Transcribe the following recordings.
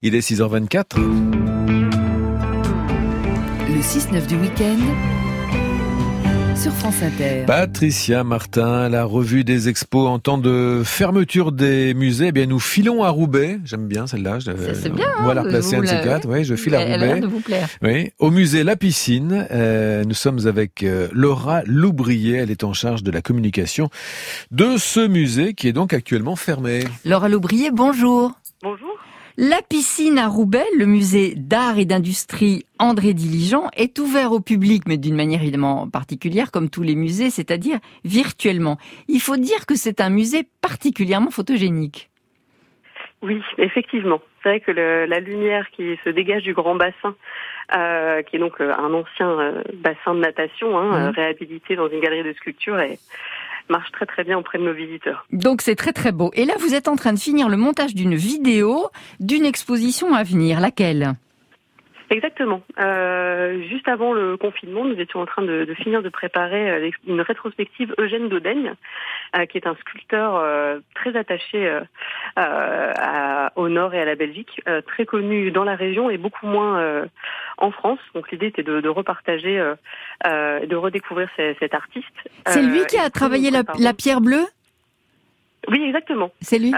Il est 6h24. Le 6-9 du week-end sur France Inter. Patricia Martin, la revue des expos en temps de fermeture des musées. Eh bien, nous filons à Roubaix. J'aime bien celle-là. C'est bien. On va la replacer un de ces quatre. Oui, je file à Roubaix. Elle a l'air de vous plaire. Oui, au musée La Piscine. Nous sommes avec Laura Loubrier. Elle est en charge de la communication de ce musée qui est donc actuellement fermé. Laura Loubrier, bonjour. Bonjour. La Piscine à Roubaix, le musée d'art et d'industrie André Diligent, est ouvert au public, mais d'une manière évidemment particulière, comme tous les musées, c'est-à-dire virtuellement. Il faut dire que c'est un musée particulièrement photogénique. Oui, effectivement. C'est vrai que la lumière qui se dégage du grand bassin, qui est donc un ancien bassin de natation, réhabilité dans une galerie de sculptures, marche très très bien auprès de nos visiteurs. Donc c'est très très beau. Et là, vous êtes en train de finir le montage d'une vidéo d'une exposition à venir. Laquelle ? Exactement. Juste avant le confinement, nous étions en train de finir de préparer une rétrospective Eugène Daudaigne, qui est un sculpteur très attaché au Nord et à la Belgique, très connu dans la région et beaucoup moins en France. Donc l'idée était de repartager, de redécouvrir cet artiste. C'est lui qui a travaillé la pierre bleue ? Oui, exactement. C'est lui.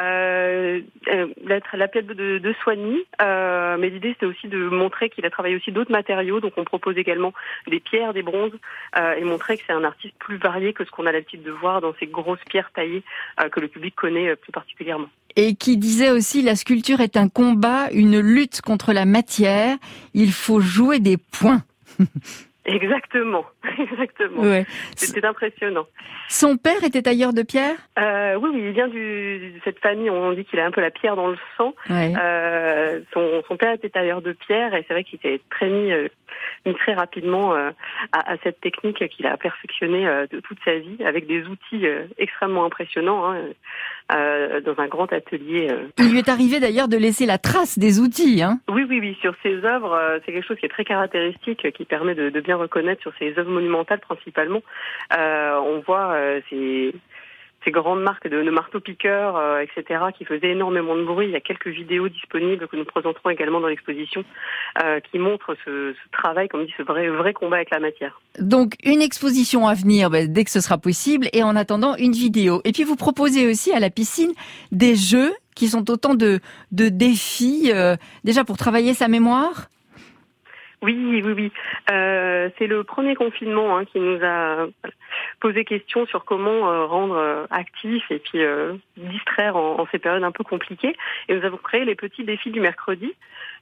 La pierre de Soigny, mais l'idée c'était aussi de montrer qu'il a travaillé aussi d'autres matériaux, donc on propose également des pierres, des bronzes, et montrer que c'est un artiste plus varié que ce qu'on a l'habitude de voir dans ces grosses pierres taillées que le public connaît plus particulièrement. Et qui disait aussi, la sculpture est un combat, une lutte contre la matière, il faut jouer des points. Exactement. Ouais. C'était impressionnant. Son père était tailleur de pierre ? Oui, il vient de cette famille, on dit qu'il a un peu la pierre dans le sang. Ouais. Son père était tailleur de pierre et c'est vrai qu'il s'est mis très rapidement à cette technique qu'il a perfectionnée de toute sa vie avec des outils extrêmement impressionnants dans un grand atelier. Il lui est arrivé d'ailleurs de laisser la trace des outils. Oui, sur ses œuvres, c'est quelque chose qui est très caractéristique, qui permet de bien reconnaître sur ses œuvres monumentales principalement. On voit ces grandes marques de marteaux-piqueurs, etc., qui faisaient énormément de bruit. Il y a quelques vidéos disponibles que nous présenterons également dans l'exposition qui montrent ce travail, comme dit, ce vrai combat avec la matière. Donc, une exposition à venir dès que ce sera possible et en attendant, une vidéo. Et puis, vous proposez aussi à la piscine des jeux qui sont autant de défis, déjà pour travailler sa mémoire ? Oui. C'est le premier confinement qui nous a posé question sur comment rendre actifs et puis distraire en ces périodes un peu compliquées. Et nous avons créé les petits défis du mercredi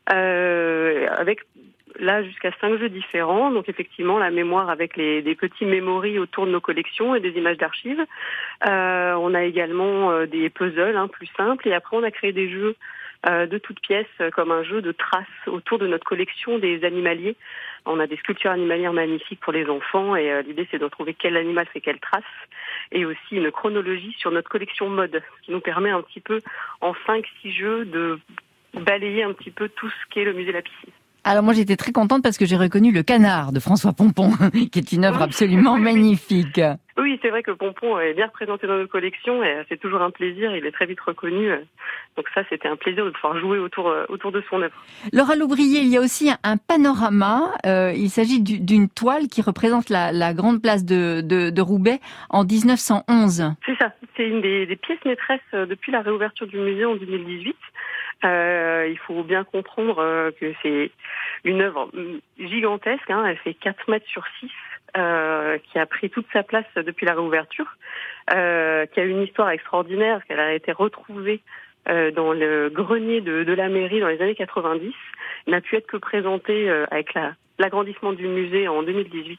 avec là jusqu'à 5 jeux différents. Donc effectivement la mémoire avec des petits mémories autour de nos collections et des images d'archives. On a également des puzzles plus simples et après on a créé des jeux de toutes pièces, comme un jeu de traces autour de notre collection des animaliers. On a des sculptures animalières magnifiques pour les enfants et l'idée c'est de retrouver quel animal fait quelle trace et aussi une chronologie sur notre collection mode, ce qui nous permet un petit peu en 5-6 jeux de balayer un petit peu tout ce qu'est le musée La Piscine. Alors moi j'étais très contente parce que j'ai reconnu le canard de François Pompon, qui est une œuvre absolument magnifique. Oui, c'est vrai que Pompon est bien représenté dans nos collections et c'est toujours un plaisir, il est très vite reconnu. Donc ça, c'était un plaisir de pouvoir jouer autour de son œuvre. Laura Loubrier, il y a aussi un panorama. Il s'agit d'une toile qui représente la grande place de Roubaix en 1911. C'est ça, c'est une des pièces maîtresses depuis la réouverture du musée en 2018. Il faut bien comprendre que c'est une œuvre gigantesque, elle fait 4 mètres sur 6, qui a pris toute sa place depuis la réouverture, qui a une histoire extraordinaire, qu'elle a été retrouvée dans le grenier de la mairie dans les années 90, n'a pu être que présentée avec l'agrandissement du musée en 2018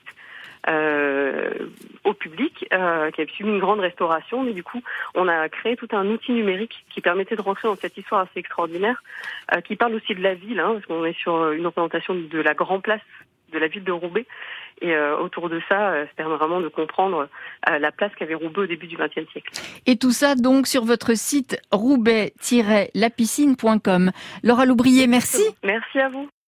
au public, qui a suivi une grande restauration, mais du coup on a créé tout un outil numérique qui permettait de rentrer dans cette histoire assez extraordinaire, qui parle aussi de la ville, parce qu'on est sur une représentation de la grande place de la ville de Roubaix, et autour de ça, ça permet vraiment de comprendre la place qu'avait Roubaix au début du XXe siècle. Et tout ça donc sur votre site roubaix-lapiscine.com. Laura Loubrier, merci. Merci à vous.